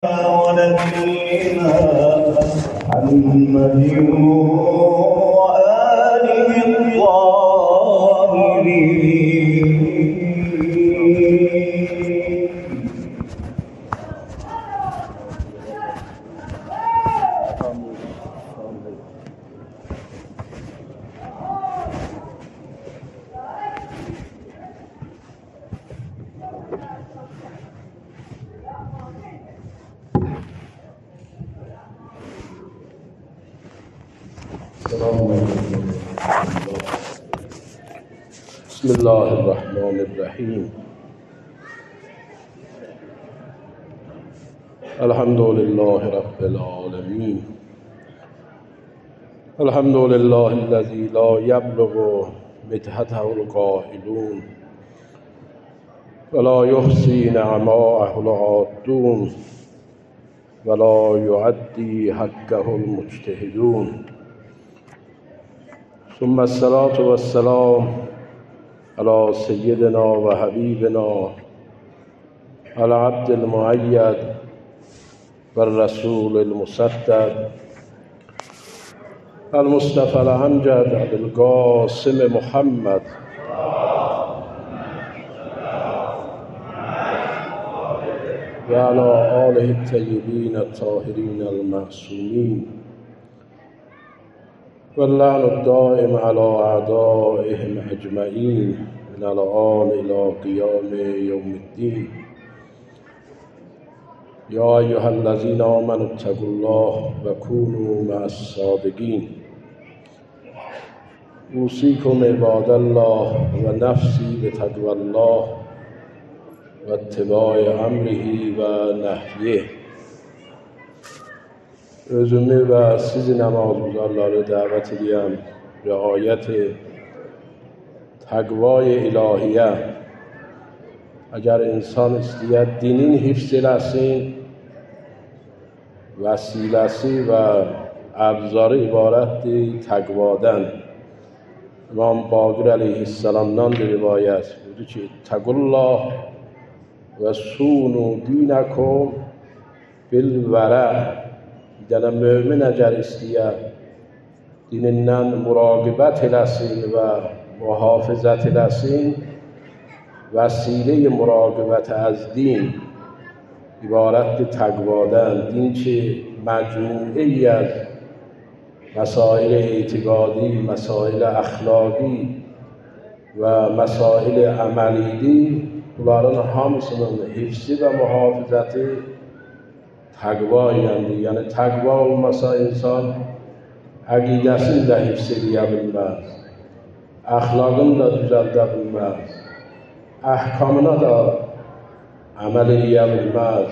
ونبينا محمد وآله الطاهرين. بسم الله الرحمن الرحیم. الحمد لله رب العالمین. الحمد لله الذي لا يبلغ مدحته القائلون ولا يحصي نعماءه العادون ولا يعدي حقه المجتهدون. ثم الصلاة والسلام على سيدنا وحبيبنا العبد المؤيد والرسول المسدد المصطفى الأمجد القاسم محمد وعلى آله الطيبين الطاهرين المعصومين واللعن الدائم على أعدائهم أجمعين من الآن إلى قيام يوم الدين. يا أيها الذين آمنوا اتقوا الله وكونوا مع الصادقين. أوصيكم عباد الله ونفسي بتقوى الله واتباع أمره ونهيه. özümü ve sizi namazguzarları davet edeyim riayet takvay ilahiye. Eğer insan istəyər dinin hifz eləsin, vəsiləsi və əbzarı ibarətdir təqvadan. İmam Baqir əleyhissalamdan bir rivayət budur ki, "Təqullah və sunu dinakum bil vərə." Yəni mömin əgər istəyər dinindən muraqibət eləsin və mühafizət eləsin, vəsilə-i muraqibət az din ibarətdir təqvadan. Din ki, məcmuə-i az məsail etiqadi, məsail əxlaqi və məsail əməlidir. Bunların hamısının hifzi və mühafizəti təqva iləndir. Yəni təqva olmasa insan əqidəsini də hifz edə bilməz, əxlaqını da düzəldə bilməz, əhkamına da əməl edə bilməz.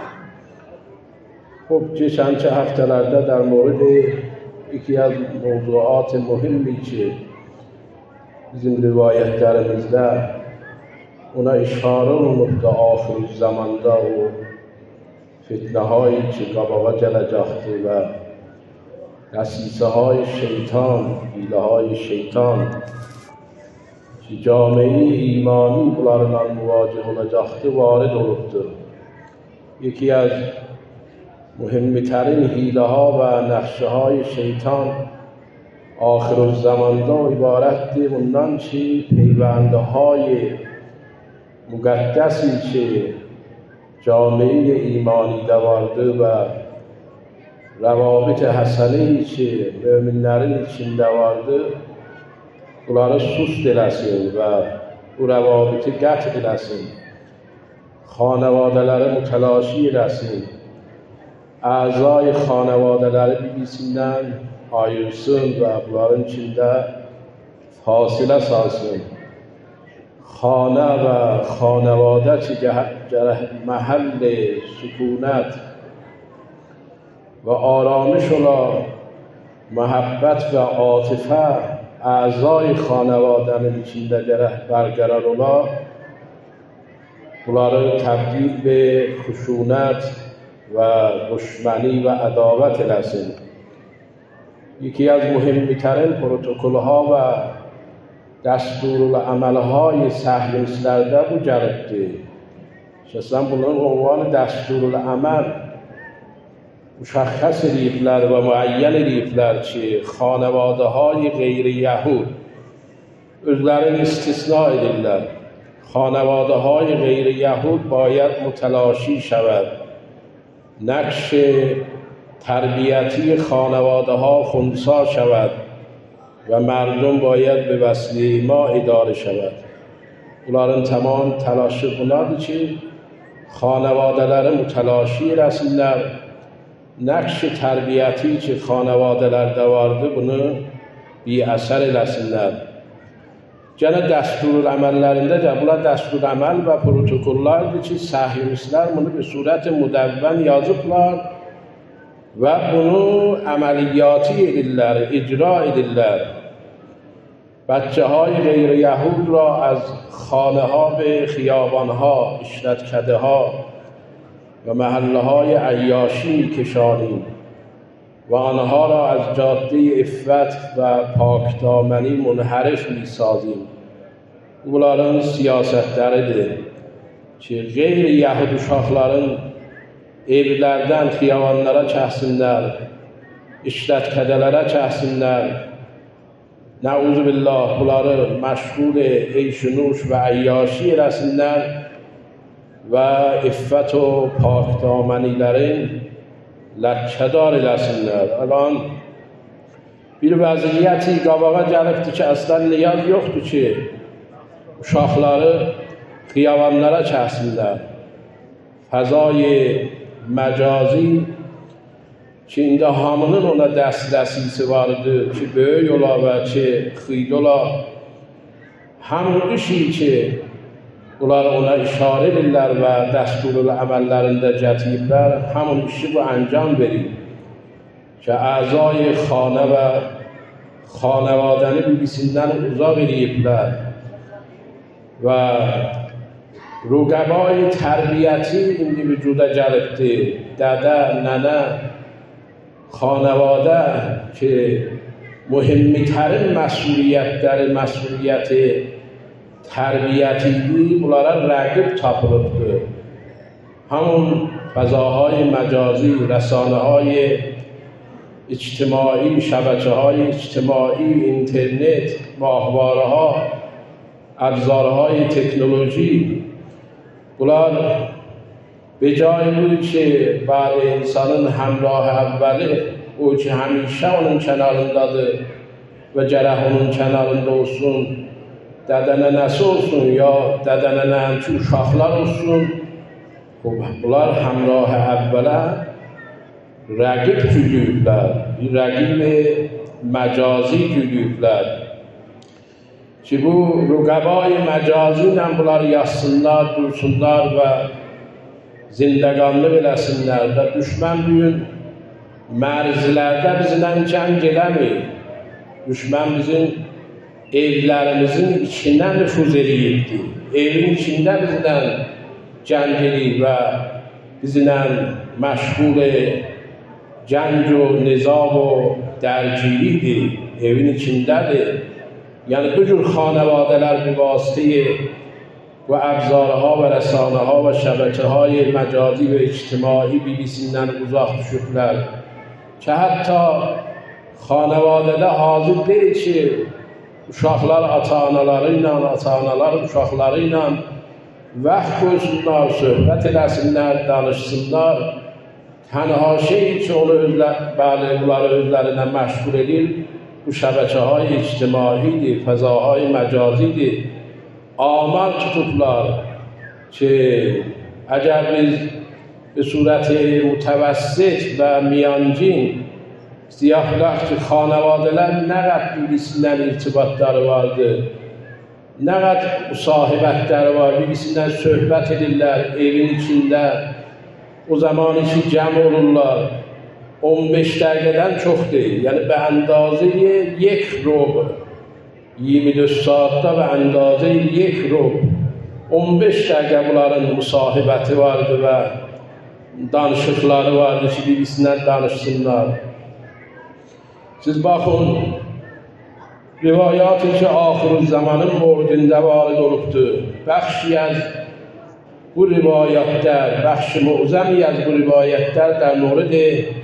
Xub, keçənki həftələrdə در مورد یکی از موضوعات مهمی که bizim rivayətlərimizdə ona işarə olunubdur axır zamanda o fitnəhایی ki qabağa gələcəkdir və dəsisəهای şeytan, hiləهای şeytan ki camiyi imani bunlarla müvacih olacaqdır, varid olubdur. یکی از مهمترین hiləha və nəqşəهای şeytan آخر zamanda ibarətdir bundan ki پیوندهای مقدسی که جامعه ایمانی داvardı və rəvabit həsəni ki möminlərin içində vardı, bunları sust eləsin və bu rəvabiti qət eləsin, xanəvadələri mütəlaşi eləsin, əzai xanəvadələri bir-birisindən ayırsın və bunların içində fasilə salsın. خانه و خانواده که محل سکونت و آرامش ola محبت و عاطفه اعضای خانواده‌nin içində gərək bərqərar ola, bunları təbdil به خشونت و دشمنی و عداوت eləsin. یکی از مهمترین پروتکل‌ها و دستورالعمل‌های صهیونیست‌لerde bu gəlibdir. Şəxsən bunların ünvanı dəstурulعمل müşəxxəs ediblər və müəyyən ediblər ki, xanavadəhay qeyri-yəhud özlərini istisna edirlər. خانواده‌های غیر یهود باید متلاشی شود. نقش تربیتی خانواده‌ها خنثی شود و مردم باید به وسیله ما اداره şavad. Onların tamam telaşı bunlardır ki, xanavadələri mütəlaşi eləsinlər. Nəqş tərbiyəti ki, xanavadələrdə vardı, bunu bir əsər eləsinlər. Gene dəsturəməllərində də bunlar dəsturəməl və protokollardır ki, səhiyonistlər bunu bir surət müdəvvən yazıblar və bunu əməliyyatı edirlər, icra edirlər. بچه‌های غیر یهود را از خانه‌ها به خیابان‌ها، اشتراک‌ده‌ها و محله‌های عیاشی می‌کشانیم و آنها را از جاده عفت و پاکدامنی منحرف می‌سازیم. Bunların siyasətləridir ki, qeyri-yəhud uşaqların evlərdən xiyabanlara çəksinlər, işlətkədələrə çəksinlər. Nəuzu billah, bunları məşğul eyş-nuş və əyyaşi eləsinlər və iffət o pakdamanilərin ləkədar eləsinlər. Alan bir vəziyyəti qabağa gəlibdir ki, əslən niyaz yoxdur ki, uşaqları xiyabanlara çəksinlər. Fəzai məcazi ki, indi hamının ona dəstəsisi vardır ki, böyük ola və ki, xıyl ola. Həmin işi ki, bunlar ona işarə edirlər və dəsturul əməllərində gətiriblər, həmin işi bu əncam verir ki, əzai xanə və xanəvadəni bilgisindən uzaq ediblər və rüqəbai tərbiyəti indi vücuda gəlibdir. Dədə, nənə, خانواده که مهمترین مسئولیت تربیتی bunlara rəqib tapılıbdır. همون فضاهای مجازی، رسانه‌های اجتماعی، شبکه‌های اجتماعی، اینترنت، ماهواره‌ها، ابزارهای تکنولوژی bunlar به جای بود که بعد انسانın همراه اولی o ki həmişə onun kənarındadır və gərək onun kənarında olsun, dədənənəsi olsun ya dədənənənki uşaqlar olsun. Bunlar həmrah əvvələ rəqib güdüyüblər, bir rəqib məcazi güdüyüblər ki, bu rüqəbai məcazi ilə bunlar yazsınlar, dursunlar və zindəqanlıq eləsinlər və düşmən bugün mərzlərdə bizlə cəng eləmir. Düşmən bizim evlərimizin içindən nüfuz eləyibdir. Evin içində bizlə cəng eləyib və bizlə məşğul cəng o nizam o dərgiridir, evin içindədir. Yəni bu cür xanavadələr bir vasitəyə و ابزارها و رسانه‌ها و شبکه‌های مجازی و اجتماعی بی‌بی‌سیnden uzaq düşüblər ki, hətta xanavadədə hazır deyil ki, uşaqlar ata-anaları ilə, ata-analar uşaqları ilə vaxt qoysunlar, söhbət eləsinlər, danışsınlar. Tənha şey ki, bunları özlərinə məşğul edir, bu şəbəkəهای ictimaidir, fəzaهای məcazidir. آمار tutublar ki, əgər biz به صورت متوسط və miyancin istəyaflar ki, xanavadələr nə qədər birisindən irtibatları vardır, nə qədər müsahibətləri var, birisindən söhbət edirlər evin içində, o zaman ki, cəm olurlar, 15 dəqiqədən çox deyil, yəni bə əndazə یک ربع 24 saatda və əndazə 1 ربع 15 dəqiqə bunların müsahibəti vardı və danışıqları vardı ki, birisindən danışsınlar. Siz baxın, rivayatı ki, axır zamanın mordində varid olubdur. Bəxşi az bu rivayətlər, bəxşi mu'zəmi az bu rivayətlər در مورد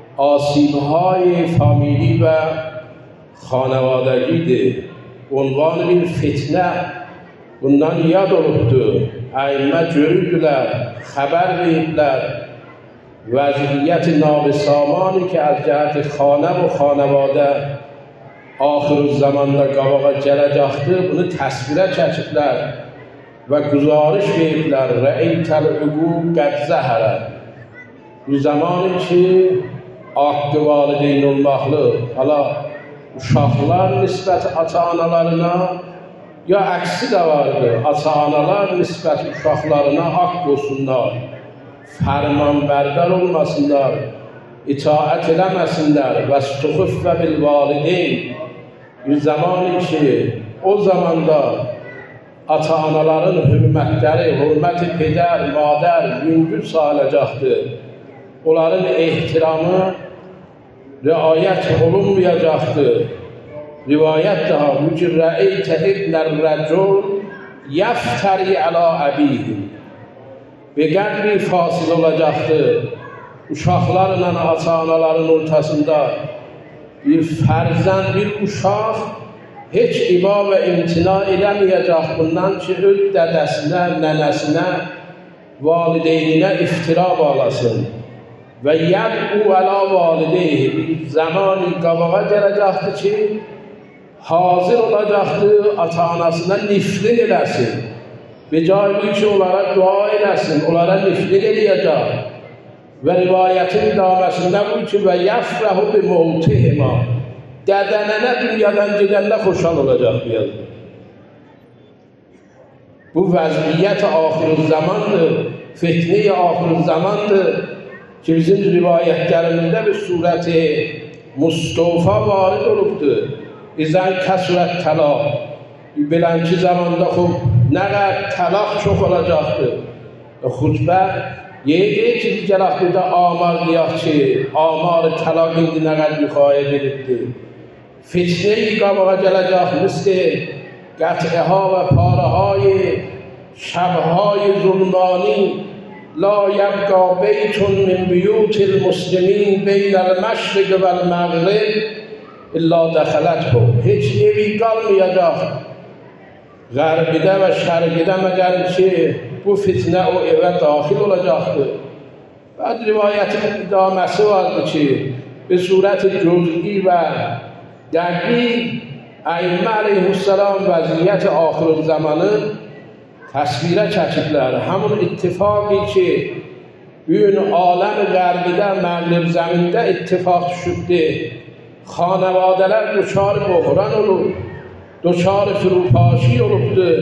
آسیب‌های فامیلی و خانوادگی عنوان bir fitne bundan yad olubdu. Əymə görürdülər, xəbər veriblər. Vəziyyət-i nabisamanı ki, az cəhət xanə və xanəvadə axır zamanda qabağa gələcəkdir, bunu təsvirə çəkiblər və güzarış veriblər. Rəeytəl-üqûq qəd zəhərə. Bu zamanı ki, haqqı valideyn olmaqlı, hala uşaqlar nisbət ata-analarına, ya əksi də vardı, ata-analar nisbət uşaqlarına haqq olsunlar, fərmanbərdar olmasınlar, itaət eləməsinlər və stuxuffə bil valideyn. Bir zamanı ki, o zamanda ata-anaların hürmətləri, hürmət-i pedər, madər, yüngül sayılacaqdır. Onların ehtiramı riayət olunmayacaqdır. Rivayət daha bu ki, rəeytə ibnər-rəcul yəftəri əla əbihi. Beqədri fasil olacaqdır. Uşaqlarla ata-anaların ortasında bir fərzənd, bir uşaq heç iba və imtina eləməyəcək bundan ki, öz dədəsinə, nənəsinə, valideyninə iftira bağlasın. Və yəd'u əla valideyhi. Bir zamanı qabağa gələcəkdir ki, hazır olacaqdır, ata-anasına nifrin eləsin. Becaylı ki, onlara dua eləsin, onlara nifrin eləyəcək. Və rivayətin idaməsində bu ki, və yəfrəhu bi mevtihima. Dədənənə dünyadan gedəndə xoşal olacaq deyədir. Bu vəziyyət axir zamandır, fitne axir zamandır ki, bizim rivayətlərimizdə bir surəti Mustafa varid olubdur. İzən kəsrət təlaq. Bilənki zamanda xub nə qədər təlaq çox olacaqdır. Xutbə yeyəcək ki, gələk burada amar deyək ki, amar təlaq indi nə qədər müxayiət edibdir. Fitne-i qabağa gələcək misli qət'əha və parəhay şəbhay zulmani la yəbqa beytun min biyutil muslimin beynəl məşriq vəl məğrib illa dəxələt bu. Heç evi qalmayacaq Qərbidə və şərqidə məgər ki, bu fitnə o evə daxil olacaqdır. Bəd rivayətin idaməsi vardır ki, bir surət-i cüz'i və dəqiq Əymə əleyhissalam vəziyyət axır zamanı təsvirə çəkiblər. Həmin ittifaqı ki, bugün aləm qərbidə, məğrib zəmində ittifaq düşübdir. Xanavadələr düşar buhran olur, düşar fروپاشی olubdur.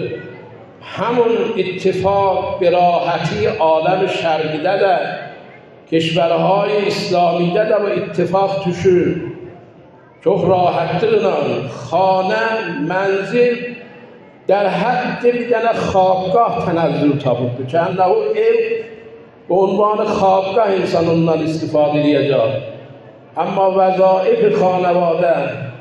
Həmin ittifaq birahəti aləm şərqidə də, keşvərهای İslamidə də bu ittifaq düşür. Çox rahatlıqla xanə, mənzil در حد bir خوابگاه تنزل tapıbdır ki, o ev به عنوان خوابگاه insan ondan istifadə edəcək. Amma vəzaif xanəvadə,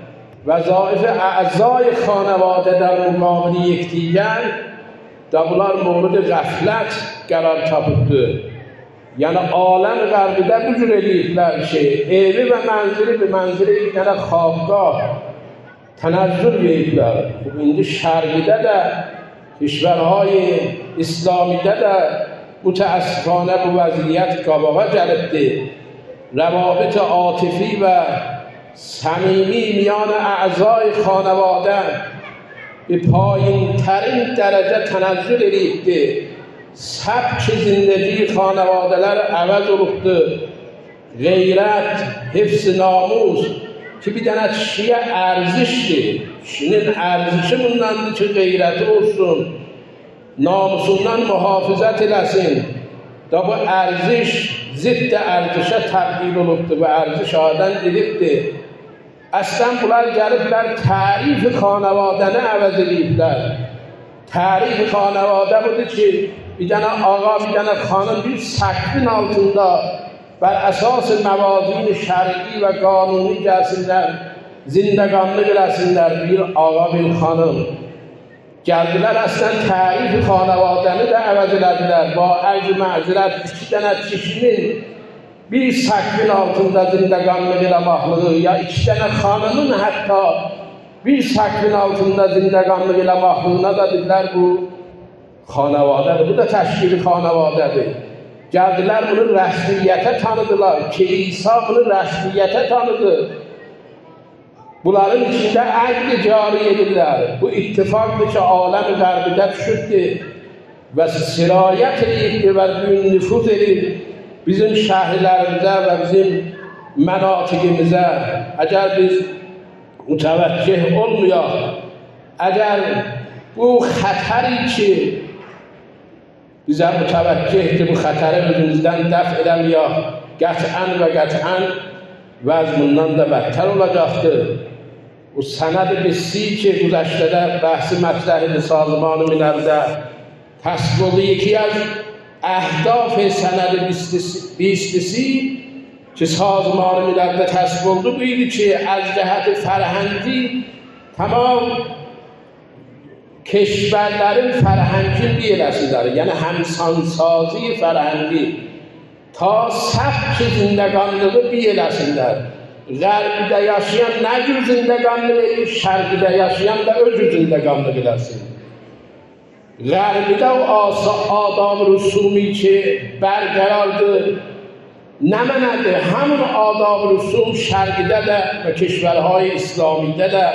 vəzaif əzای xanəvadə در مقابل یکدیگر da bunlar mورد qəflət qərar tapıbdır. Yəni aləm qərbidə bu cür eləyiblər ki, evi və mənzili bir mənzili bir خوابگاه تنزل veriblər. İndi şərqidə də, kişvərهای İslamidə də mütəəssifانə bu vəziyyət qabağa gəlibdir. Rəvabit عاطفی və səmimi میان اعضای خانواده به پایین ترین درجه تنزل edibdir. سبک زندگی خانواده‌lər əvəz olubdur. Qeyrət, hifz namus ki bir dənə kişiyə ərzişdir. Kişinin ərzişi bundandır ki, qeyrəti olsun, namusundan mühafizət eləsin. Da bu ərziş zidd ərzişə təbdil olubdur və ərziş adən edibdir. Əslən bunlar gəliblər tərif-i xanavadəni əvəz ediblər. Tərif-i xanavadə budur ki, bir dənə ağa, bir dənə xanım bir səqfin altında bər əsas məvazin şərqi və qanuni gəlsinlər, zindəqanlıq eləsinlər bir ağa, bir xanım. Gəldilər əslən tərif-i xanavadəni də əvəz elədilər. Ba ərz məzirət iki dənə kişinin bir sakfin altında zindeganlık eləmaqlığı ya iki tane xanımın hatta bir sakfin altında zindeganlık eləmaqlığına da dediler bu xanavadedir. Bu da təşkili xanavadedir. Geldiler bunu rəsmiyyətə tanıdılar. Kilisa bunu rəsmiyyətə tanıdı. Bunların içinde əqd cari edirlər. Bu ittifaqdır ki, aləm-i qərbidə düşübdür və sirayət edibdir və nüfuz edib bizim şəhərlərimizə və bizim mənatiqimizə. Əgər biz mütəvəccih olmayaq, əgər bu xətəri ki, bizə mütəvəccihdir, bu xətəri özümüzdən dəf edəməyək, qətiən və qətiən vəzmundan da bədtər olacaqdır. O sənəd-i bissi ki, güzəştədə bəhsi mətrəhid Sazman-ı Miləldə təsvir oldu. Yeki az əhdaf sənəd-i bistisi ki, Sazman-ı Miləldə təsvir oldu bu idi ki, az cəhət-i fərhəngi tamam keşverlərin fərhəngin bir eləsinlər. Yəni həmsansazi fərhəngi ta səbk zindəqanlığı bir eləsinlər. Qərbidə yaşayan nə cür zindəqanlıq edir, şərqidə yaşayan da o cür zindəqanlıq eləsin. Qərbidə o adab rüsumi ki bərqərardır, nə mənədir? Həmin adab rüsum şərqidə də və keşvərهای İslamidə də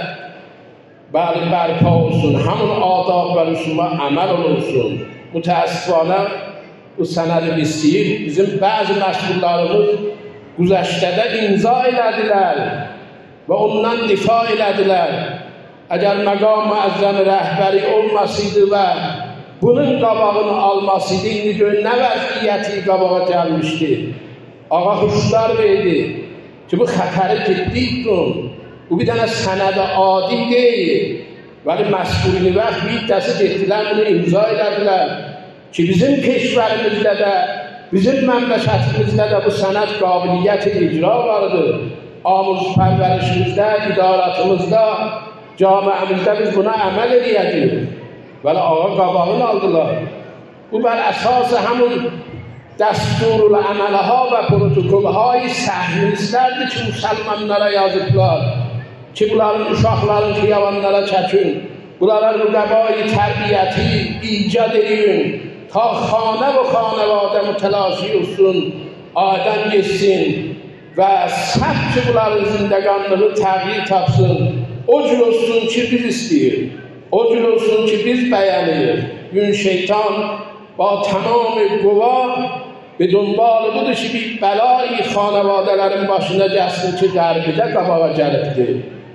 bəli bərpa olsun. Həmin adab və rüsuma əməl olunsun. Mütəəssifانه bu sənəd-i bistiyi bizim bəzi məşğullarımız güzəştədə imza elədilər və ondan difa elədilər. Əgər məqam müəzzəm rəhbəri olmasıydı və bunun qabağını almasıydı, indi gör nə vəziyyəti qabağa gəlmişdi. Ağa huşlar verdi ki, bu xətəri ciddi tutun. Bu bir dənə sənəd-i adi deyil. Vəli məşğulini vaxt bir dəsi getdilər, bunu imza elədilər ki, bizim keşvərimizdə də, bizim məmləkətimizdə də bu sənəd qabiliyyət icra vardır. Amuz pərvərişimizdə, idarətimizdə, camiəmizdə biz buna əməl edəyəcəyik. Vəli ağa qabağını aldılar. Bu bər əsas həmin dəsturul əməlha və protokolهای səhvinizlərdir ki, müsəlmanlara yazıblar. Ki, bunların uşaqların xiyavanlara çəkin. Bunlara rüqəbai tərbiyyəti icad edin. Ta xanə və xanəvadə mütəlaşi olsun, adən geçsin və səb ki, bunların zindəqanlığı təğyir tapsın. O cür olsun ki, biz istəyir. O cür olsun ki, biz bəyənir. Gün şeytan با تمام قوا به دنبال budur ki, bir bəlayı xanəvadələrin başına gəlsin ki, qərbidə qabağa gəlibdir.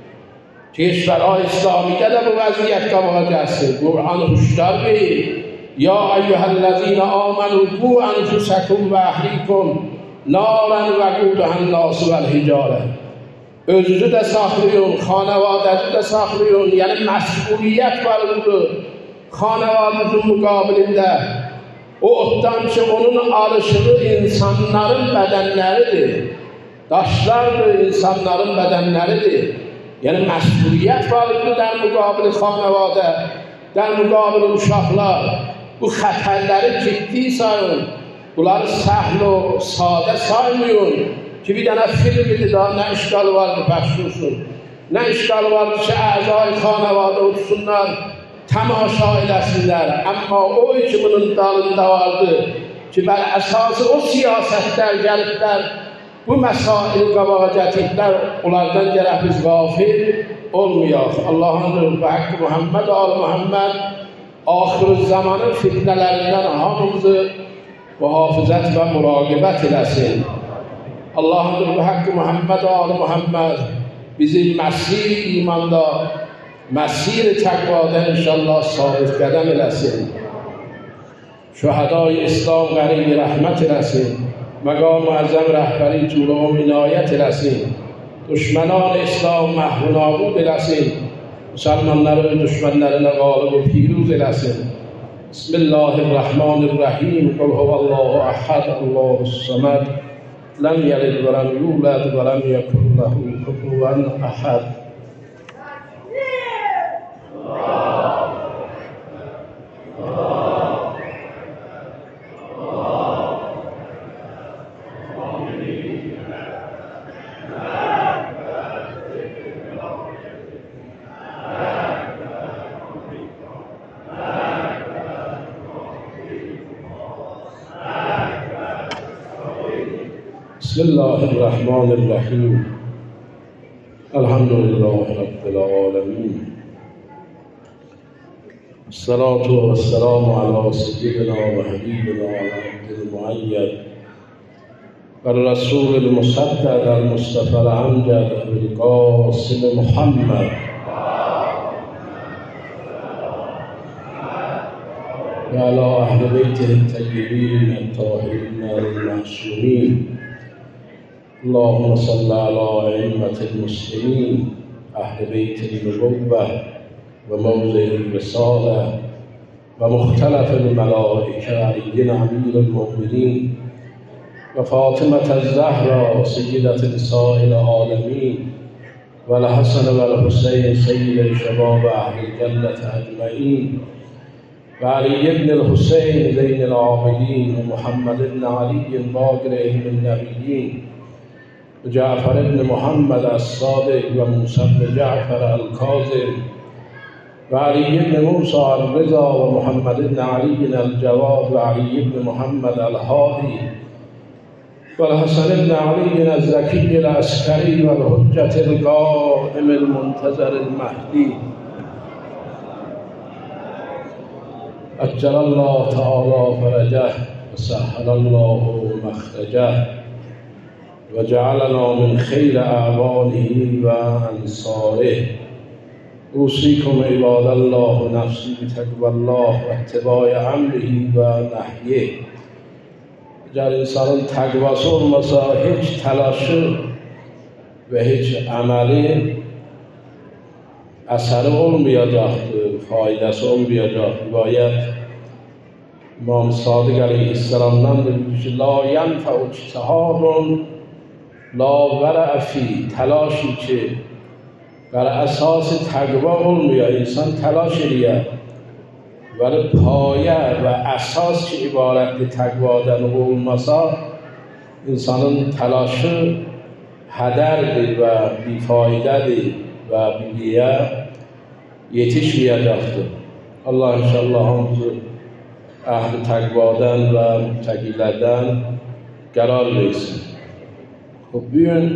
Keşvərهای İslamidə də bu vəziyyət qabağa gəlsin. Qur'an huşlar verir. Ya eyyuhellezine amenu qu enfusakum və əhlikum naran və qudəhən nasu vəl-hicarə. Özünüzü də saxlayın, xanəvadənizi də saxlayın. Yəni məsuliyyət var budur. Xanəvadınızın müqabilində o otdan ki, onun alışığı insanların bədənləridir. Daşlardır, insanların bədənləridir. Yəni məsuliyyət vardır در müqabili xanəvadə, در müqabili uşaqlar. Bu xətərləri ciddi sayın. Bunları səhl و sadə saymayın. Ki, bir dənə filmidir daha nə işgal vardır, bəxş olsun. Nə işgal vardır ki, əzai xanəvadə uçsunlar, tamaşa eləsinlər. Amma o ki, bunun dalında vardır ki, bəli, əsası o siyasətlər gəliblər, bu məsaili qabağa gətiriblər, onlardan gərək biz qafil olmayaq. Allah'ın və haqqı Muhammed, al Muhammed, axır zamanın fitnələrindən hamımızı mühafizət və muraqibət eləsin. Allah'ın və haqqı Muhammed, al Muhammed, bizi məsir imanda, مسیر تقواده انشالله ثابت قدم eləsin. شهدای اسلام غریب رحمت eləsin. مقام معظم رهبری جلو عنایت eləsin. دشمنان اسلام محو نابود eləsin. مسلمانları düşmənlərinə qalib و پیروز eləsin. بسم الله الرحمن الرحیم. قل هو الله احد الله الصمد لم یلد ولم یولد ولم یکن له کفوا احد. بسم الله الرحمن الرحیم. الحمد لله رب العالمین. الصلاة والسلام على سيدنا وحبيبنا العبد المؤيد والرسول المصدق المصطفى الأمجد القاسم محمد وعلى أهل بيته الطيبين الطاهرين المعصومين. اللهم صل على أئمة المسلمين أهل بيت النبوة وموضع الرسالة ومختلف الملائكة علي أمير المؤمنين وفاطمة الزهراء سيدة نساء العالمين والحسن والحسين سيد شباب أهل الجنة أجمعين وعلي بن الحسين زين العابدين ومحمد بن علي باقر النبيين وجعفر بن محمد الصادق وموسى بن جعفر الكاظم وعلي بن موسى الرضا ومحمد بن علي الجواد وعلي بن محمد الهادي والحسن بن علي الزكي العسكري والحجة القائم المنتظر المهدي أجل الله تعالى فرجه وسهل الله مخرجه وجعلنا من خير أعوانه وأنصاره. أوصيكم عباد الله نفسي بتقوى الله واتباع أمره ونهيه. اگر انسان تقواسی olmasa hiç telaşı ve hiç ameli əsəri olmayacaktır, faydası olmayacaktır. Bayət İmam Sadiq Aleyhisselam'dan dedi ki la yenfe'u ictihadun la vera'a fi, telaşi ki bər əsası təqva olmuyor, insan təlaş edir. Vəli payə və əsas ki ibarətli təqvadan olmasa insanın təlaşı hədərdir və bifaydədir və biliyə yetişməyəcəkdir. Allah inşallah hamımızı əhli təqvadan və müttəqilərdən qərar versin. خب bugün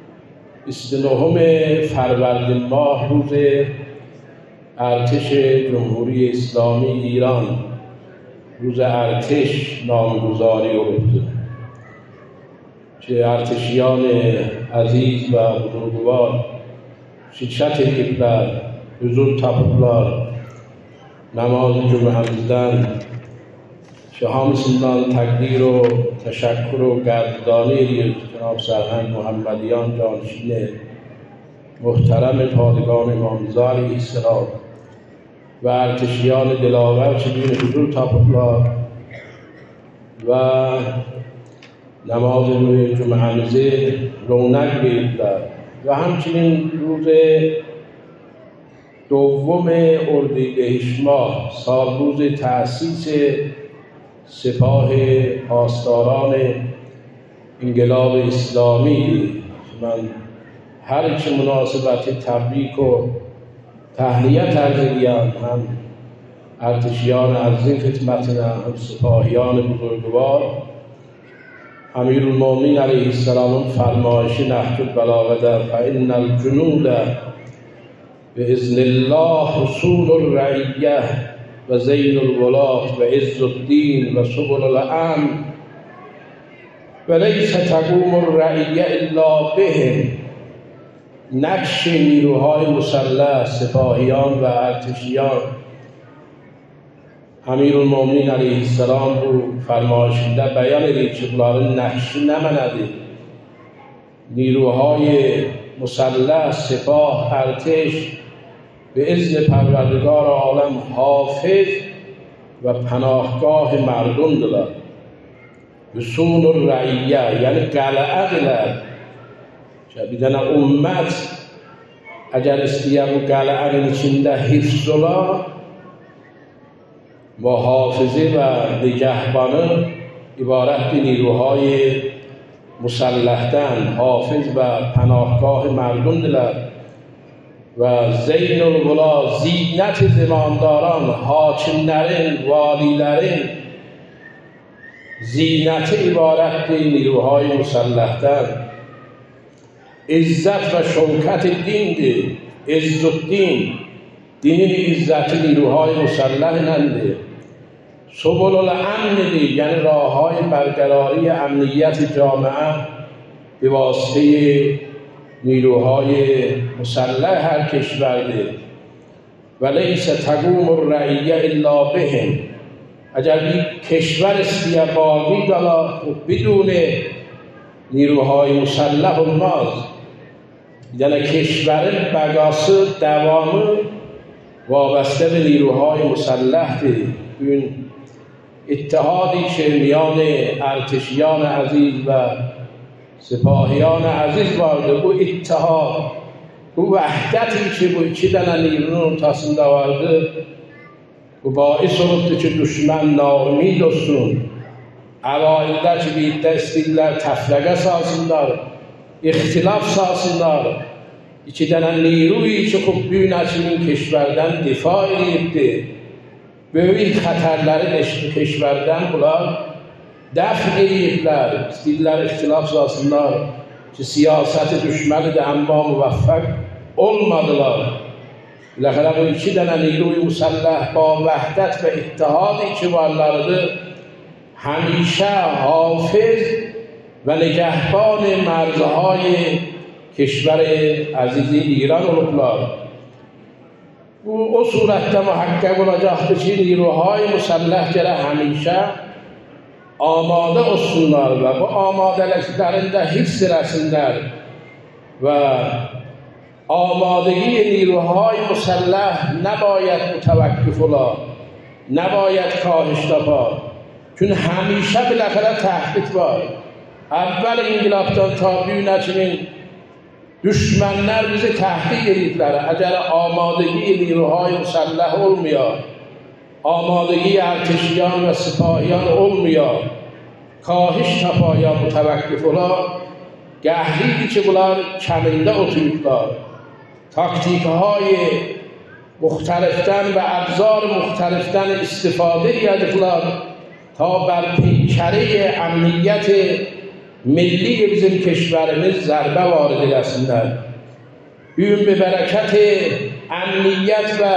29 فروردین ماه روز ارتش جمهوری اسلامی ایران روز ارتش نامگذاری olubdur که ارتشیان عزیز و بزرگوار şirkət ediblər, huzur tapıblar namaz-ı cümləmizdən ki hamısından təqdir و təşəkkür و قدردانی ediyoruz. جناب سرهنگ محمدیان جانشین محترم پادگان امام رضا علیه السلام و ارتشیان دلاور که بین حضور tapıblar و نماز روی جمعه‌میزی رونق بریدler و همچنین روز دوم اردیبهشت ماه سال روز تأسیس سپاه پاسداران انقلاب اسلامی من هر چه مناسبت تبریک و تهنیت عرض گویم هم ارتشیان عزیز خدمتنا هم سپاهیان بزرگوار امیرالمومنین علیه السلام فرمایش نهج البلاغه در فإن الجنود بإذن الله حصول الرعیه و زین الولاة و عز الدین و سبل الامن و لیس تقوم الرعیه الا بهم. نقش نیروهای مسلح سپاهیان و ارتشیان امیرالمومنین علیه السلام bu فرمایشinde بیان edib ki bunların nəqşi nə mənadır? نیروهای مسلح سپاه ارتش به اذن پروردگار عالم حافظ و پناهگاه مردم دلار. رسول الرعیه یعنی قلعه دلار که بیدن امت اگر استیه bu قلعه içinde حفظ ola محافظه و نگهبانی عبارت نیروهای مسلح‌تن حافظ و پناهگاه مردم دلار و زین الولا زینت زمانداران حاکملرین والیلرین زینت عبارت نیروهای مسلح‌تر، عزت و شوکت دین ده، عز الدین دین عزت نیروهای مسلح ننده، سبل الامن ده، یعنی راه‌های برقراری امنیت جامعه به واسطه نیروهای مسلح هر کشور ده. و لیس تقوم الرعیه الا بهم، اگر کشور است باقی دلا بدون نیروهای مسلح الناز، یعنی کشور بقاس دوامı وابسته به نیروهای مسلح ده. این اتحادی که میان ارتشیان عزیز و سپاهیان عزیز وارد، bu اتحاد، bu vəhdəti ki, bu iki dənə neyrinin ortasında vardı, bu bais olubdur ki, düşmən naumid olsun. Əvaildə ki, birdə istəyirlər təfrəqə salsınlar, ixtilaf salsınlar. İki dənə neyruyi ki, xub büyünəçinin keşvərdən difa edibdir. Böyük xətərləri keşvərdən bunlar dəfn ediblər, istəyirlər ixtilaf salsınlar ki, siyasəti düşməlidir, amma müvəffəq olmadılar. Biləxərə bu iki dənə نیروی مسلح با وحدت و اتحادی که varlarıdır, همیشه حافظ و نگهبان مرزهای کشور عزیز ایران olublar. O surətdə mühəqqəq olacaqdır ki, نیروهای مسلح gərək həmişə آماده olsunlar və bu amadəliklərində hifz eləsinlər və آمادگی نیروهای مسلح نباید متوقف ola، نباید کاهش تابد، چون همیشه بالاخره تهدید var. اول انقلابdan ta bugünəçinin düşmənlər bizi təhdid ediblər. Əgər amadگی نیروهای مسلح olmuyor, amadگی ارتشیان و سپاهیان olmuyor, کاهش تپایا متوقف ola، گهریدی که bunlar kəmində oturublar. تاکتیک‌های مختلفتن و ابزار مختلفتن استفاده ediblər تا بر پیکره امنیت ملی bizim کشورimiz ضربه وارد eləsinlər. Bugün به برکت امنیت و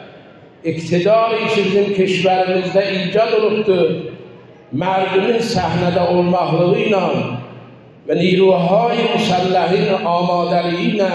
اقتداری که bizim کشورimizdə ایجاد olubdur، مردmin səhnədə olmaqlığı ilə و نیروهای مسلحین آمادگی ilə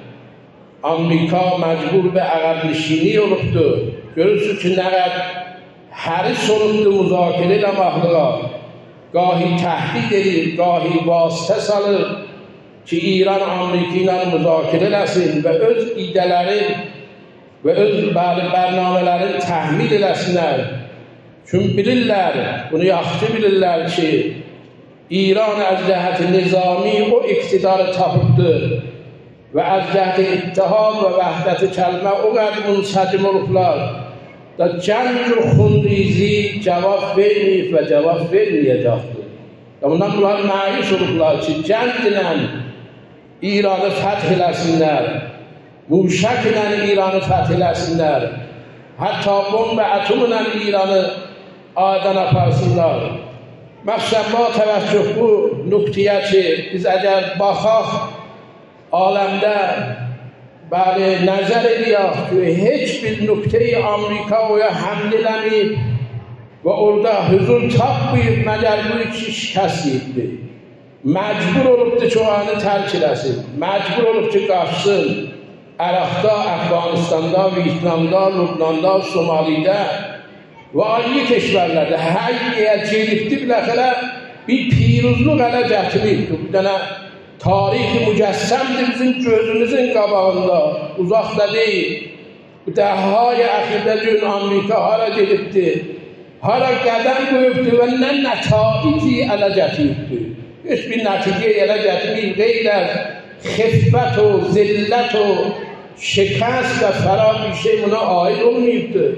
آمریکا مجبور به عقب نشینی olubdur. Görürsünüz ki, nə qədər həris olubdur müzakirə eləməkliyə. Gahi təhdid edir, gahi vasitə salır ki, İran Amerika ilə müzakirə eləsin və öz idələrin və öz bərnamələrin təhmil eləsinlər. Çünki bilirlər, bunu yaxşı bilirlər ki, İran از جهت نظامی o iktidarı tapıbdır və az cəhət ittihad və vəhdət kəlmə o qədər münsəcim olublar da cəng xunrizi cavab verməyib və cavab verməyəcəkdir. Bundan bunlar məyus olublar ki, cənglə İranı fəth eləsinlər, muşəklə İranı fəth eləsinlər, hətta bomba atomla İranı adan aparsınlar. Məqsəd ma təvəccüh bu nöqtəyə ki, biz əgər baxaq aləmdə bəli nəzər ediyək ki, heç bir nöqtəyi Amerikaya həml eləməyib və orada huzur tapmayıb, məgər bu iki şikəst yeddir. Məcbur olubdur ki, o anı tərk eləsin, məcbur olub ki, qaçsın Əraqda, Əfqanistanda, Vyetnamda, Lübnanda, Somalidə və ayrı keşvərlərdə hər yer gelibdi, biləxərə bir piruzluq ələ gətiribdi. Bu dənə tarixi mücəssəmdir bizim gözümüzün qabağında, uzaqda deyil. Bu dəhəyə əxirdə gün Amerika hara gedibdi, hara qədəm qoyubdu və nə nətaici ələ gətiribdi. Heç bir nəticə ələ gətirib, qeyr az xifət o, zillət o, şikəst və fəraq bir şey buna aid olmayıbdır.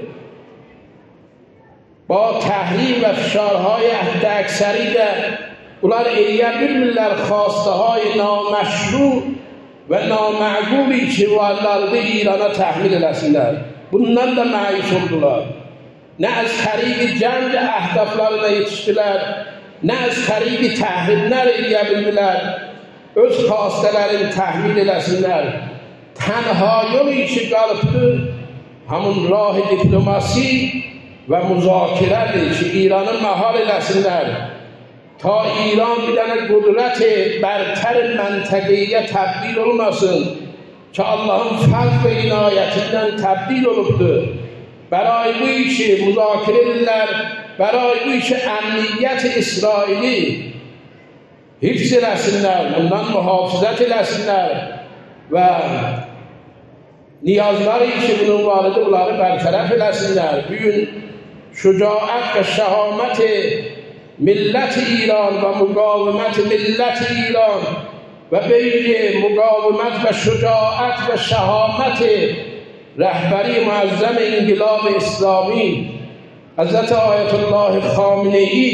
با تحریم و فشارهای حداکثری ده bunlar eləyə bilmirlər خواسته های نامشروع و نامعقولی ki varlardı İrana təhmil eləsinlər. Bundan da məyus oldular. Nə az təriqi cəng əhdaflarına yetişdilər, ne az tariqi təhlillər eləyə bilmirlər, öz xastələrin təhlil eləsinlər. Tənha yolu ki qalıbdır, hamın rah-ı diplomasi və müzakirədir ki, İranı məhal eləsinlər. Ta İran bir dənə qudrət bərtər məntəqəyə təbdil olmasın ki, Allah'ın fəzl və inayətindən təbdil olubdur. Bəray bu işi müzakirə edirlər, bəray bu işi əmniyyət İsraili hifz eləsinlər, bundan mühafizət eləsinlər və niyazları ki, bunun varıdır, bunları bərtərəf eləsinlər. Bugün şücaət və şəhamət millət İran və müqavimət millət İran və beyli müqavimət və şücaət və şəhamət rəhbəri müəzzəm İnqilab İslami Həzrət Ayətullah Xameneyi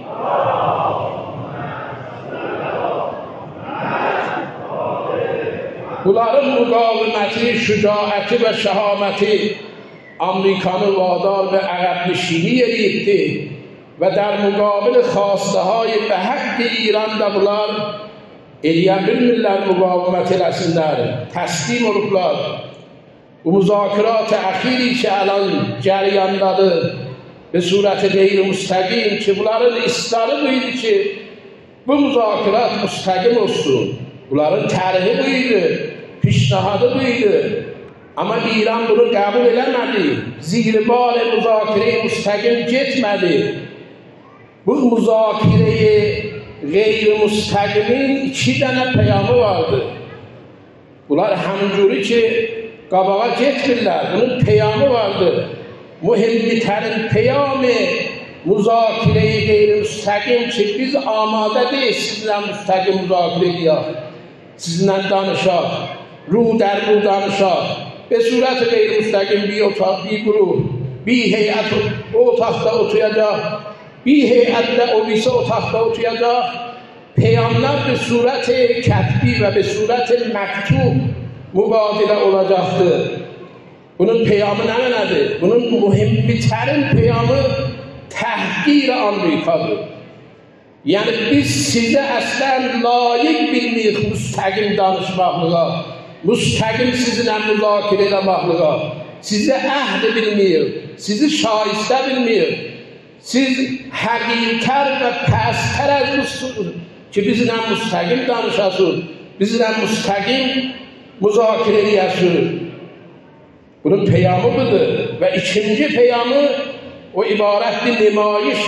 bunların müqaviməti, şücaəti və şəhaməti Amerikanı vadar və əqəbnişini eləyibdir və در مقابل خواسته های به حق ایران da bunlar eləyə bilmirlər, müqavimət eləsinlər, təslim olublar. Bu müzakirات əxiri ki, alan cəriyandadır, به صورت غیر مستقیم ki, bunların istarı buydu ki, bu müzakirat müstəqim olsun. Bunların tərhi buydu, pişnahadı buydu. Ama İran bunu qəbul eləmədi, zirbal müzakirə müstəqim getmədi. Bu müzakirəyi qeyri-müstəqimin 2 dənə peyamı vardı. Bunlar həmcuri ki, qabağa getmirlər, bunun peyamı vardı. Mühimmitərin peyamı müzakirəyi qeyri-müstəqim ki, biz amadə deyil sizinlə müstəqim müzakirə edək, sizinlə danışaq, ruh در ruh danışaq. به صورت غیر مستقیم بی اتاق بی گروه بی هیئت اتاقda oturacaq بی هیئت اویس اتاقda oturacaq پیامlar به صورت کتبی و به صورت مکتوب mübadilə olacaqdır. Bunun peyamı nədir? Bunun mühimmitərin peyamı təhqir Amerikadır. Yəni biz sizə əslən layiq bilməyik müstəqim danışmaqlığa, müstəqim sizinlə müzakirə eləməkliyə, sizə əhd bilməyir, sizi şaistə bilməyir, siz həqiqətər və pəstər əzmişsiniz ki, bizlə müstəqim danışasınız, bizlə müstəqim müzakirə eləyəsiniz. Bunun peyamı budur və ikinci peyamı o ibarətdir nümayiş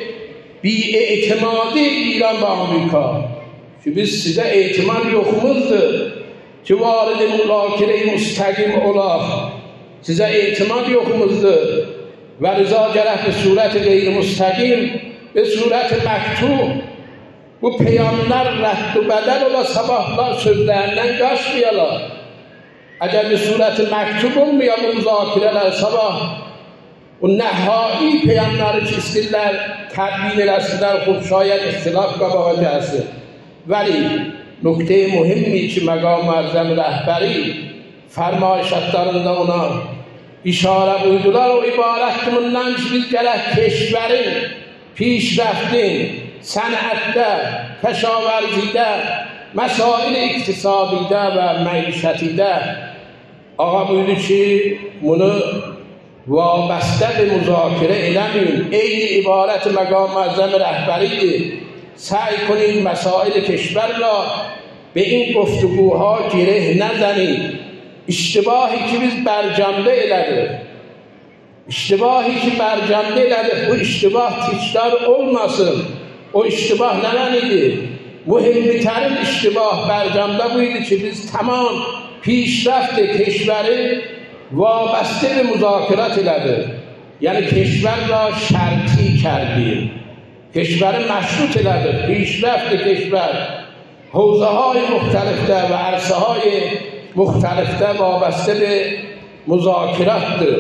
bi-e'timadi İran və Amerika ki, biz sizə etimad yoxumuzdur ki, varid müzakirə-i müstəqim olaq, sizə etimad yoxumuzdur və rıza gərək bir surət qeyri-müstəqim, bir surət məktub, bu peyamlar rədd və bədəl ola sabahlar sözlərindən qaçmayalar. Əgər bir surət məktub olmayan bu müzakirələr sabah, o nəhai peyamları ki, istirlər, təbyin eləsinlər, xub şayət ixtilaf qabağa gəlsin. Vəli, nokte mühimmi ki, məqam ərzəm rəhbəri fərmayişatlarında ona işarə buydular, o ibarətdir bundan ki, biz gərək keşvərin, pişrəftin, sənətdə, kəşavərzidə, məsail iqtisadidə və məişətidə ağa buydu ki, bunu vabəstə bir müzakirə eləməyin. Eyni ibarət məqam ərzəm rəhbəridir. سعی کنید مسائل کشور را به این گفتگوها گره نزنید. اشتباهی که biz برجنده elədi. İştibahı ki برجنده elədi. Bu iştibah tikrar olmasın. O iştibah neden idi? Mühimmitərin iştibah برجنده buydu ki biz tamam پیشرفت کشوری وابسته به مذاکرات elədi. یعنی کشور را شرطی کردیم. کشور مشروط elədi. پیشرفت کشور حوزه های مختلفده و عرصه های مختلفده وابسته به مذاکراتdır.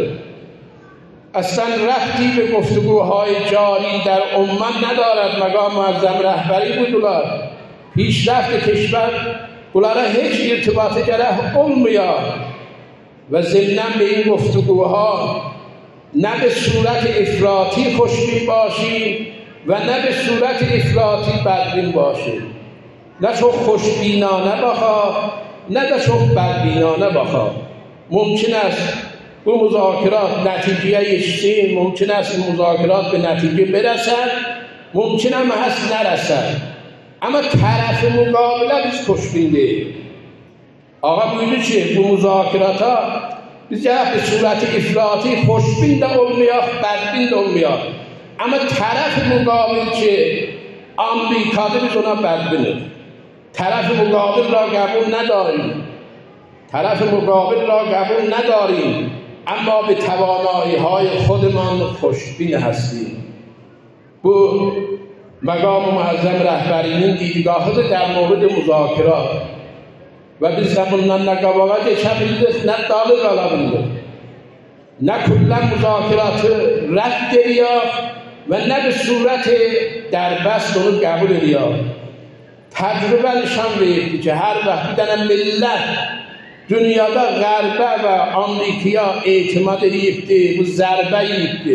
اصلا ربطی به گفتگوهای جاری در امت ندارد. مقام معظم رهبری بودular. پیشرفت کشور bunlara hiç irtibatı gerek olmuyor ve ضمناً به این گفتگوها نه به صورت افراطی خوشبین باشیم و نه به صورت افراطی بدبین باشه، نه چون خوشبینانه بخواه نه چون بدبینانه بخواه. ممکن است bu مذاکرات نتیجه یشتین، ممکن است این مذاکرات به نتیجه برسد، ممکن هم هست نرسد، اما طرف مقابله biz خوشبینده. آقا buyurdu ki bu muzakirata biz به صورت افراطی خوشبین de olmuyor, بدبین de olmuyor. Ama taraf muqabil ki Amerika'da biz ona بدبینیم. طرف مقابل را قبول نداریم، طرف مقابل را قبول نداریم، اما به توانایی های خودمان خوشبین هستیم. bu مقام معظم رهبرinin دیدگاهı در مورد مذاکرات و biz de bundan ne qabağa geçebildik, ne dalı qalabildik. Ne kullan müzakiratı rədd ediyor ve ne bir sureti derbest onu qəbul ediyor. Tecrübe nişan verirdi ki her vaxt bir dənə millət dünyada qərbə və Amerikaya etimad edibdi, bu zərbə yiyibdi.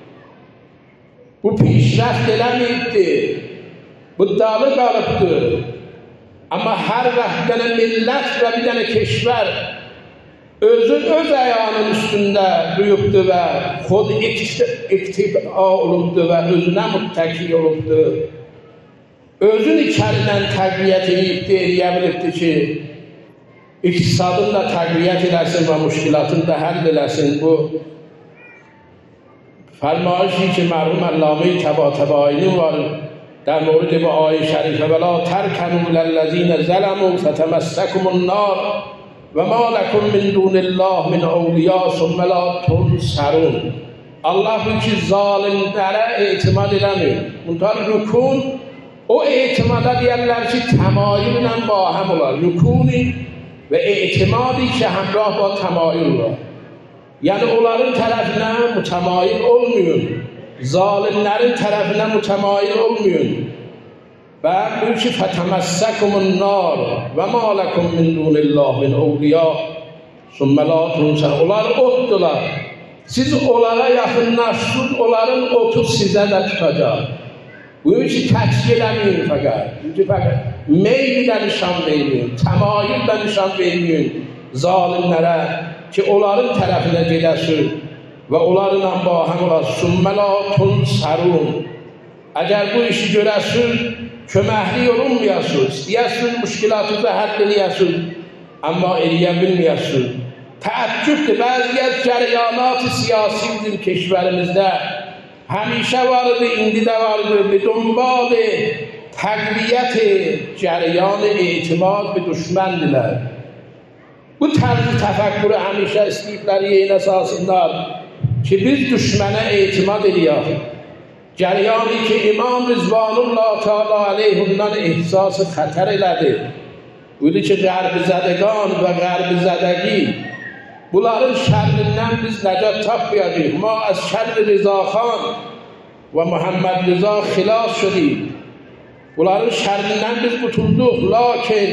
Bu پیشرفت eləməyibdi, bu dalı qalıbdı. Amma hər vaxt bir dənə millət və bir dənə keşvər öz ayağının üstündə duyubdu və xod iktifa olubdu və özünə müttəki olubdu. Özün içərindən təqviyyət edibdi, eləyə bilibdi ki, iktisadını da təqviyyət eləsin və müşkilatını da həll eləsin. Bu فرمایشی که مرحوم علامه طباطبایی var در مورد به آیه شریفه ولا ترکنوا للذین ظلموا فتمسکم النار و ما لکم من دون الله من اولیاء ثم لا تنصرون. Allah bu ki zalimlere etimad eləmir. Bunlar rükun o etimada deyərlər ki təmayüllə با هم olar. Rükuni və etimadi ki həmrah با təmayül var. Yani onların tərəfinə mütəmayil olmayın, zalimlərin tərəfinə mütəmayil olmayın. Və bu ki fətəməssəkumun nar və ma ləkum min dunillah min awliya sümmə la tunsər. Onlar otdular. Siz onlara yaxınlaşsın, onların otu sizə də tutacaq. Bu ki təksir eləməyin fəqət. Bu fəqət meyli də nişan verməyin, təmayül də nişan verməyin zalimlərə. Ki onların tərəfinə gedəsin və onlarla bahəm olasın. Sümmə-la tunsərun. Əgər bu işi görəsin, köməkli olunmayasın, istəyəsin, müşkilatınızı həll eləyəsin, amma eləyə bilməyəsin. Təəccübdür, bəziyyət cəryanat-ı siyasi bizim keşvərimizdə həmişə vardı, indi də vardı. Be dönbal təqviyyət cəryan etimad به düşməndirlər. Bu tərz təfəkkürü həmişə istəyiblər yeyin əsasınlar ki biz düşmənə etimad ediyək. Cəryanı ki İmam Rızvanullah Teala aleyhündən ehsası xətər elədi. Buydu ki qərb zədəgan və qərb zədəgi bunların şərrindən biz nəcət tapmayacaq. Ma az şərr Rızaxan və Muhammed Rıza xilas şudib. Bunların şərrindən biz qutulduq, lakin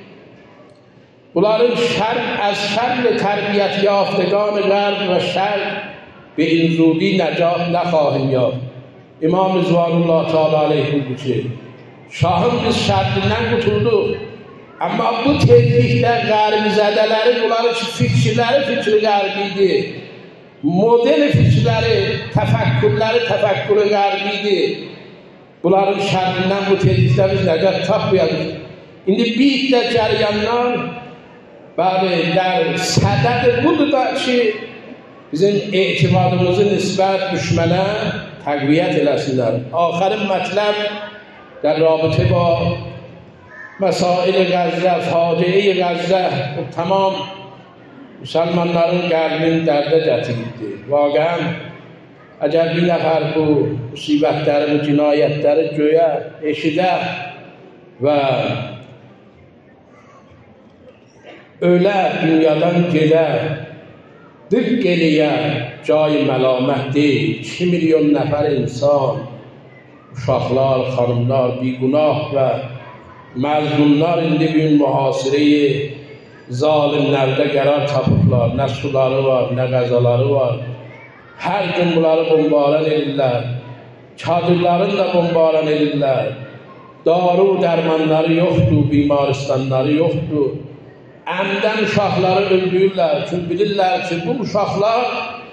bunların از شر تربیت یافتگان غرب و شرق به این زودی نجات نخواهیم یافت. İmam Rızvanullah Teala aleyhü ki şahın biz şərrindən qutulduq. Amma bu tezlikdə qərbi zədələrin onların fikirləri fikri qərbi idi. Model fikirləri, təfəkkürü qərbi idi. Bunların şərrindən bu tezlikdə biz nəcət tapmayacaq. İndi bir də cəryanlar بله در صدد بود که bizim اعتمادımızı نسبت düşmənə təqviyyət eləsinlər. Axırın mətləb در رابطه با مسائل غزه، فاجعه غزه tamam müsəlmanların qəlbini dərdə gətirdi. Vaqəən əgər bir nəfər bu müsibətləri, bu cinayətləri göyə, eşidə və ölə, dünyadan gedə, dıqq eləyə cay məlامət deyil. 2 milyon nəfər insan, uşaqlar, xanımlar, biqunah və məzlumlar indi bir mühasirəyi zalimlərdə qərar tapıblar. Nə suları var, nə qəzaları var. Hər gün bunları bombalan edirlər. çadırların da bombalan edirlər. Daru dərmanları yoxdur, bimarstanları yoxdur. Əmdən uşaqları öldürürlər. Çünki bilirlər ki, bu uşaqlar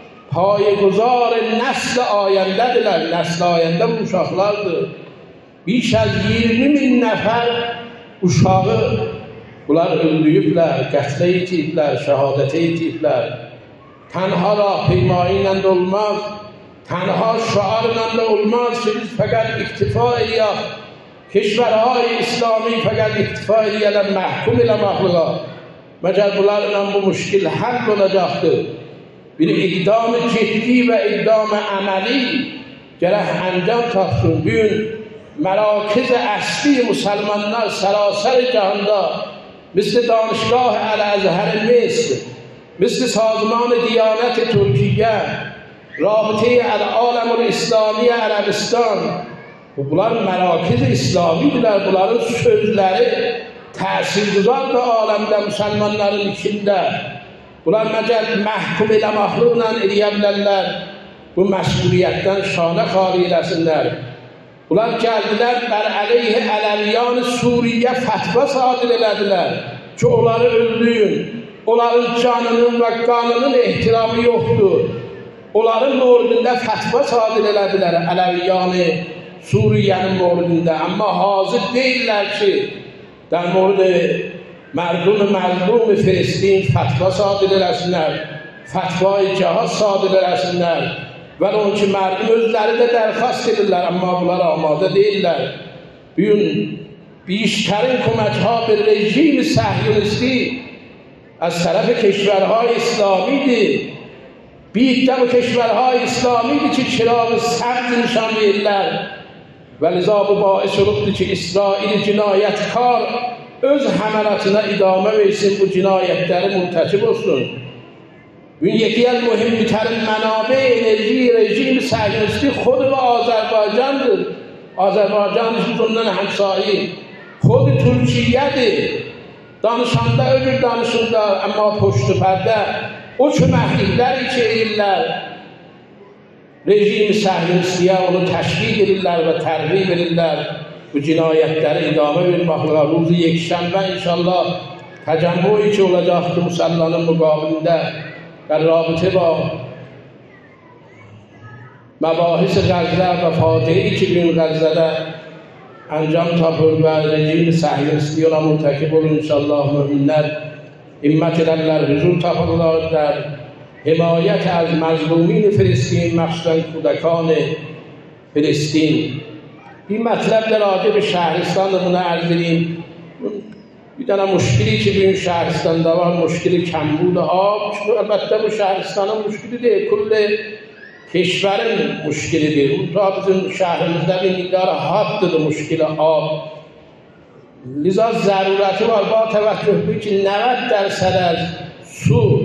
payeguzar nəsl ayəndədirlər. Nəsl ayəndə bu uşaqlardır. Biş az 20.000 nəfər uşağı bunlar öldürüblər, qətlə yetiblər, şəhadətə yetiblər. Tənha rapeymayı ilə də olmaz, tənha şuarla da olmaz ki, biz fəqət iktifa ediyək. Keşvərهای İslami fəqət iktifa ediyələr, məhkum ilə məxluqa. Məgər bunlarla bu müşkil həll olacaqdır. Bir iqdam ciddi və iqdam əməli gərək əncam tapsın. Bugün مراکز اصلی مسلمانlar سراسر جهانda مثل دانشگاه الازهر مصر، مثل سازمان دیانت ترکیه، رابطه العالم الاسلامی عربستان، bunlar merakiz İslamidirler. Bunların sözleri təsirgüzardır alemde Müslümanların içinde. Bunlar məcəl məhkum eləməklə eləyə bilərlər. Bu məsuliyyətdən şanə xali eləsinlər. Bunlar gəldilər, bər əleyhi ələviyan Suriyə fətva sadir elədilər ki, onları öldürün, onların canının və qanının ehtiramı yoxdur. Onların mordunda fətva sadir elədilər, ələviyan Suriye'nin mordunda. Amma hazır deyirlər ki, در مورد مردم مظلوم فلسطین فتوا صادر eləsinlər, فتوای cihad صادر eləsinlər. Və onun ki, mərdim özləri də dərxast edirlər, amma bunlar amadə deyirlər. Bugün بیشترین کمک‌ها به رژیم صهیونیستی از طرف کشورهای اسلامی‌دی. بیشتر کشورهای اسلامی‌دی که چراغ سبز نشان verirlər. Və liza bu باعث olubdur ki, İsrail cinayətkar öz həmələtine idamə versin, bu cinayətləri mürtəkib olsun. Bugün yeki az mühimtərin mənabə enerji rejim səhiyonisti xod və Azərbaycandır. Azərbaycan biz ondan həmsayi. Xod Türkiyədir. Danışanda öbür danışırlar, amma poştu pərdə o köməklikləri ki edirlər. Rejim səhyonistiyə onu təşviq edirlər və tərgib edirlər. Bu cinayətləri idamə verməklə ruzu yekşənbə inşallah təcəmmüi ki olacaqdır Müsəllanın müqabilində در رابطه با مباحث غزه و فاجعه‌ای که این غزه انجام تابد و رژیم صهیونیستی را مرتکب olur inşallah müminler همت در حضور تفضل در حمایت از مظلومین فلسطین مخصوصا کودکان فلسطین. این مطلب در راجع به شهرستانمون عرض کنیم. میدونم مشکلی که به این شهرستان داره مشکل کمبود آب، البته به شهرستان مشکلی ده، کل کشور مشکلی ده. اون تا bizim şehrimizde bir miktar hattı مشکل آب. لذا ضرورتی var با توجه به که 90% از su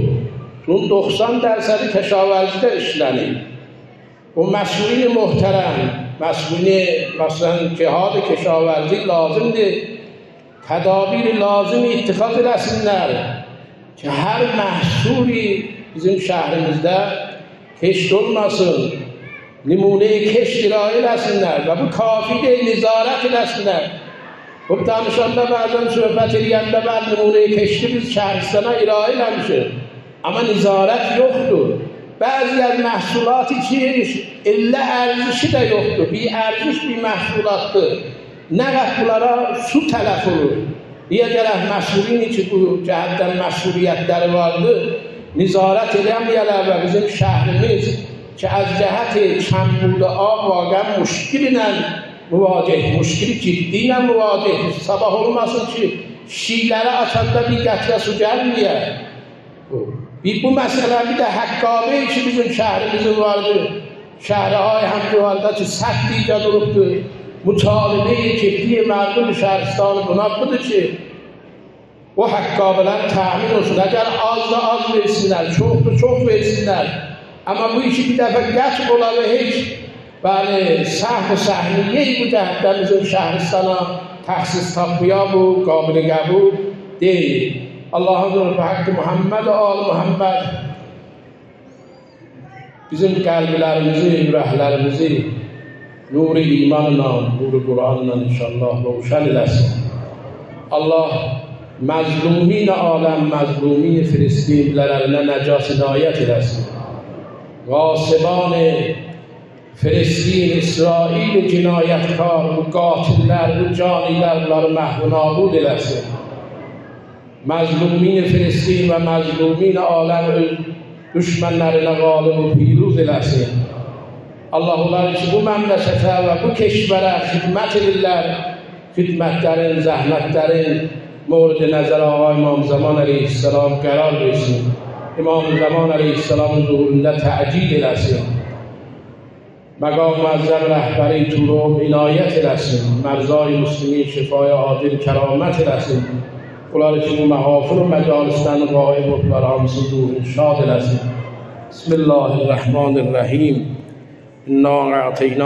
90% کشاورزیده işlenir. و مسئولین محترم، مسئولین مثلا جهاد کشاورزی لازم ده تدابیر لازمی اتخاذ رسیدنler که her محصولی bizim şehrimizde keşf olmasın, نمونه keşf ارائه رسیدنler ve bu kafi değil, nezaret رسیدنler. Bu danışanda bazen sohbet ediyende ben نمونه keşfi biz şehristana ارائه نمیشه ama nezaret yoktur. Bazı az محصولات چیش الا ارزشی de yoktur. Bir ارزش bir محصولاttır. نه وقت bunlara su tələf olur. Deyə gərək məsulini ki, bu cəhətdən məsuliyyətləri vardır, nizarət edəməyələr və bizim şəhrimiz ki, az cəhəti kəmbulda ab vaqən müşkillə müvacih, müşkili ciddi ilə müvacih. Sabah olmasın ki, şiirləri açanda bir qətrə su gəlməyə. Bu məsələ bir də həqqabə ki, bizim şəhrimizin vardır. Şəhrihay həmcüvalda ki, sərt icad olubdur. مطالبه کلی مردم شهرستان بنا بوده که o hakkabılar təmin olsun. Əgər az da az versinlər, çox da çox versinlər. Amma bu işi bir dəfə qəç ola və heç səhv-ı səhviyyə bu cəhətdə bizim şəhristana təxsis tapıya bu, qabil qəbul deyil. Allah'ın nuru haqqı Muhammed, al Muhammed bizim qəlblərimizi, ürəklərimizi نور ایماننا نور قرآننا انشاءالله روشن دست. الله مظلومین عالم مظلومین فلسطین لرلنا نجات نایت دست. غاصبان فلسطین اسرائیل cinayətkar bu qatillər bu canilər bunları məhv nabud eləsin. Məzlumin Filistin və məzlumin aləm öz düşmənlərinə qalib və piruz eləsin. Allah onlar ki bu məmləkətə və bu keşvərə xidmət edirlər, xidmətlərin, zəhmətlərin mورد nəzər Ağa İmam Zaman əleyhisselam qərar versin. İmam Zaman əleyhisselamın zuhurunda təcil eləsin. مقام معظم رهبری تو رو عنایت eləsin. مرزای مسلمین شفای عادل کرامت eləsin. Bunları ki bu محافل و مجالسdən قائم و bunları hamısı ruhun şad eləsin. Bismillahirrahmanirrahim. İnna a'teyna